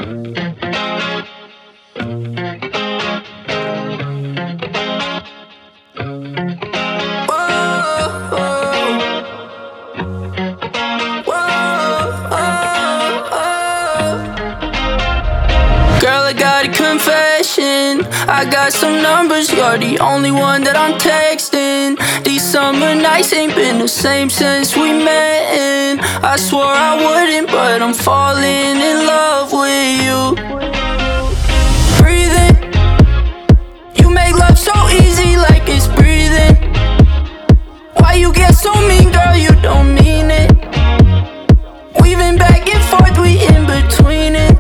Girl, I got a confession. I got some numbers, you're the only one that I'm texting. These summer nights ain't been the same since we met, and I swore I wouldn't, but I'm falling in love with you. Breathing, you make love so easy like it's breathing. Why you get so mean, girl, you don't mean it. Weaving back and forth, we in between it.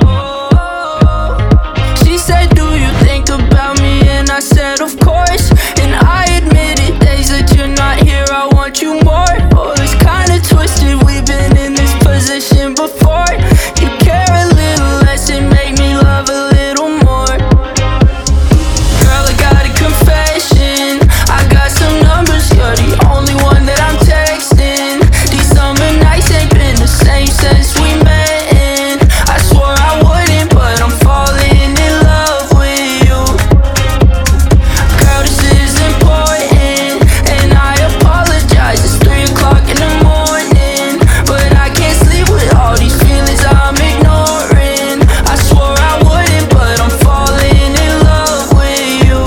She said, do you think about me? And I said, of course. And I admitted days that you're not here, I want you more. Oh, it's kinda twisted, we've been in this position before. You care a little less and make me love a little more. Girl, I got a confession. I got some numbers, you're the only one that I'm texting. These summer nights ain't been the same since we met, and I swore I wouldn't, but I'm falling in love with you. Girl, this is important, and I apologize. It's 3 o'clock in the morning, but I can't sleep with all these feelings I'm ignoring. I swore I wouldn't, but I'm falling in love with you.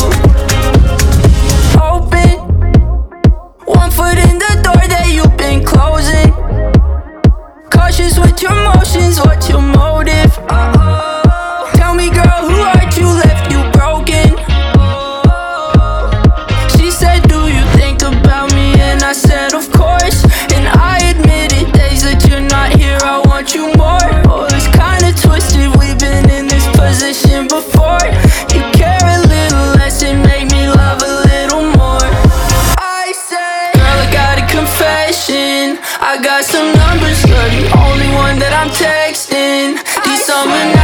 Open one foot in the door that you've been closing. Cautious with your motions, what's your motive? Tell me, girl, who hurt you, left you broken? She said, do you think about me? And I said, of course. And I admitted days that you're not here, I want you more. Oh, it's kinda twisted, we've been in this position before. You care a little less and make me love a little more. I said, girl, I got a confession. I got some numbers, you're the only one that I'm texting. These summer